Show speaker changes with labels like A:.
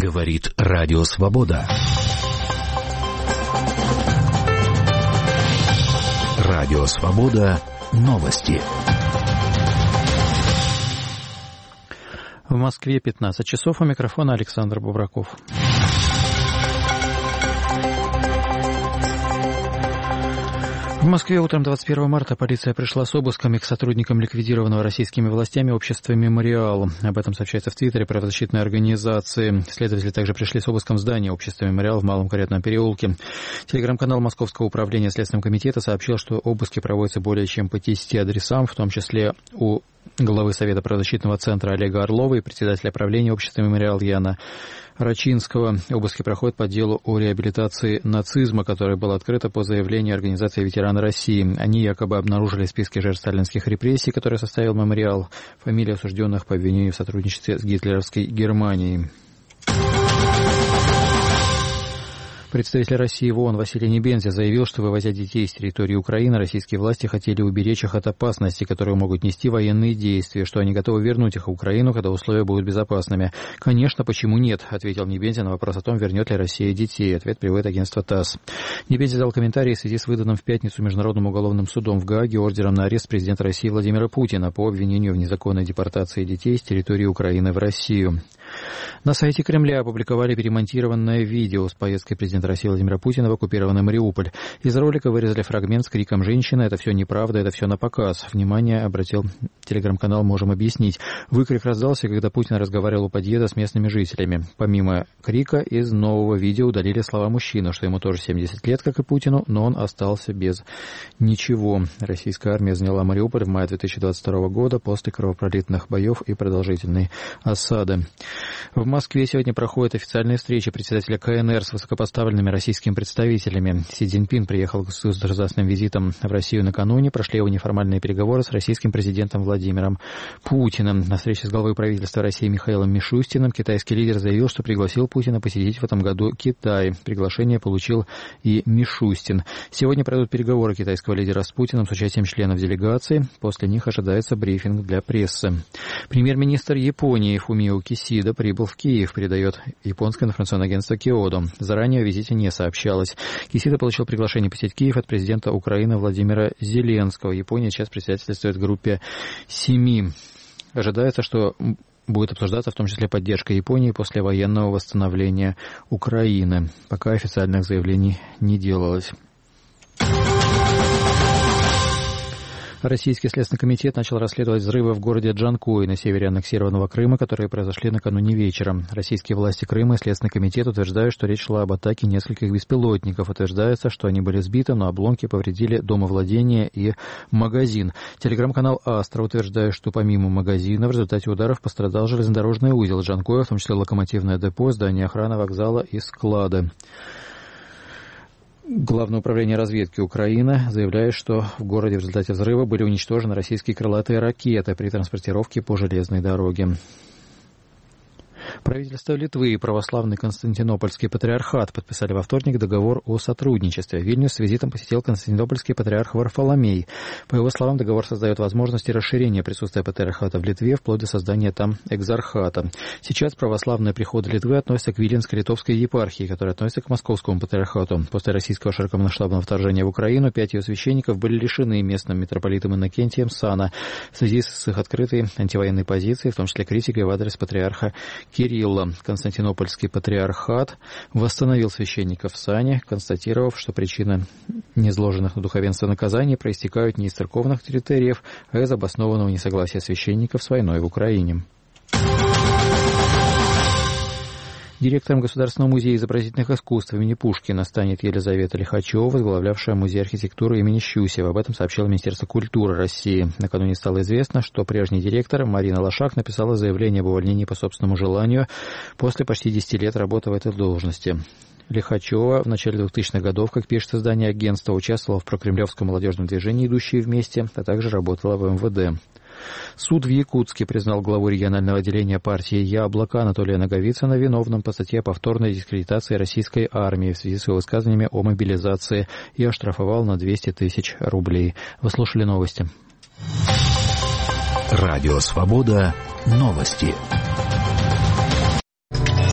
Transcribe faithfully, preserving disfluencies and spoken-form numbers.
A: Говорит Радио Свобода. Радио Свобода. Новости.
B: В Москве пятнадцать часов. У микрофона Александр Бубраков. В Москве утром двадцать первого марта полиция пришла с обысками к сотрудникам ликвидированного российскими властями общества «Мемориал». Об этом сообщается в Твиттере правозащитной организации. Следователи также пришли с обыском здания общества «Мемориал» в Малом Каретном переулке. Телеграм-канал Московского управления Следственного комитета сообщил, что обыски проводятся более чем по десяти адресам, в том числе у главы Совета правозащитного центра Олега Орлова и председателя правления общества «Мемориал» Яна Рачинского. Обыски проходят по делу о реабилитации нацизма, которое было открыто по заявлению Организации ветераны России. Они якобы обнаружили списки жертв сталинских репрессий, которые составил «Мемориал», фамилии осужденных по обвинению в сотрудничестве с гитлеровской Германией. Представитель России в ООН Василий Небензя заявил, что, вывозя детей с территории Украины, российские власти хотели уберечь их от опасности, которую могут нести военные действия, что они готовы вернуть их в Украину, когда условия будут безопасными. «Конечно, почему нет?» — ответил Небензя на вопрос о том, вернет ли Россия детей. Ответ приводит агентство ТАСС. Небензя дал комментарий в связи с выданным в пятницу Международным уголовным судом в Гааге ордером на арест президента России Владимира Путина по обвинению в незаконной депортации детей с территории Украины в Россию. На сайте Кремля опубликовали перемонтированное видео с поездкой президента России Владимира Путина в оккупированный Мариуполь. Из ролика вырезали фрагмент с криком «Женщина, это все неправда, это все на показ». Внимание обратил телеграм-канал «Можем объяснить». Выкрик раздался, когда Путин разговаривал у подъезда с местными жителями. Помимо крика, из нового видео удалили слова мужчины, что ему тоже семьдесят лет, как и Путину, но он остался без ничего. Российская армия заняла Мариуполь в мае две тысячи двадцать второго года после кровопролитных боев и продолжительной осады. В Москве сегодня проходит официальная встреча председателя КНР с высокопоставленными российскими представителями. Си Цзиньпин приехал с государственным визитом в Россию накануне. Прошли его неформальные переговоры с российским президентом Владимиром Путиным. На встрече с главой правительства России Михаилом Мишустиным китайский лидер заявил, что пригласил Путина посетить в этом году Китай. Приглашение получил и Мишустин. Сегодня пройдут переговоры китайского лидера с Путиным с участием членов делегации. После них ожидается брифинг для прессы. Премьер-министр Японии Фумио Кисида прибыл в Киев, передает японское информационное агентство Киодо. Заранее о визите не сообщалось. Кисида получил приглашение посетить Киев от президента Украины Владимира Зеленского. Япония сейчас председательствует в группе семи. Ожидается, что будет обсуждаться в том числе поддержка Японии после военного восстановления Украины. Пока официальных заявлений не делалось. Российский Следственный комитет начал расследовать взрывы в городе Джанкой на севере аннексированного Крыма, которые произошли накануне вечером. Российские власти Крыма и Следственный комитет утверждают, что речь шла об атаке нескольких беспилотников. Утверждается, что они были сбиты, но обломки повредили домовладение и магазин. Телеграм-канал Астра утверждает, что помимо магазина в результате ударов пострадал железнодорожный узел Джанкоя, в том числе локомотивное депо, здание охраны вокзала и склады. Главное управление разведки Украины заявляет, что в городе в результате взрыва были уничтожены российские крылатые ракеты при транспортировке по железной дороге. Правительство Литвы и православный Константинопольский патриархат подписали во вторник договор о сотрудничестве. Вильнюс с визитом посетил Константинопольский патриарх Варфоломей. По его словам, договор создает возможности расширения присутствия патриархата в Литве, вплоть до создания там экзархата. Сейчас православные приходы Литвы относятся к Виленской-Литовской епархии, которая относится к Московскому патриархату. После российского широкомасштабного вторжения в Украину пять ее священников были лишены местным митрополитом Иннокентием сана в связи с их открытой антивоенной позицией, в том числе критикой в адрес патриарха Кирилла. Константинопольский патриархат восстановил священников в сане, констатировав, что причины низложенных на духовенство наказаний проистекают не из церковных критериев, а из обоснованного несогласия священников с войной в Украине. Директором Государственного музея изобразительных искусств имени Пушкина станет Елизавета Лихачева, возглавлявшая музей архитектуры имени Щусева. Об этом сообщило Министерство культуры России. Накануне стало известно, что прежний директор Марина Лошак написала заявление об увольнении по собственному желанию после почти десяти лет работы в этой должности. Лихачева в начале двухтысячных годов, как пишет издание агентства, участвовала в прокремлевском молодежном движении «Идущие вместе», а также работала в эм вэ дэ. Суд в Якутске признал главу регионального отделения партии «Яблоко» Анатолия Наговицына виновным по статье о повторной дискредитации российской армии в связи с его высказываниями о мобилизации и оштрафовал на двести тысяч рублей. Вы слушали новости.
A: Радио «Свобода». Новости.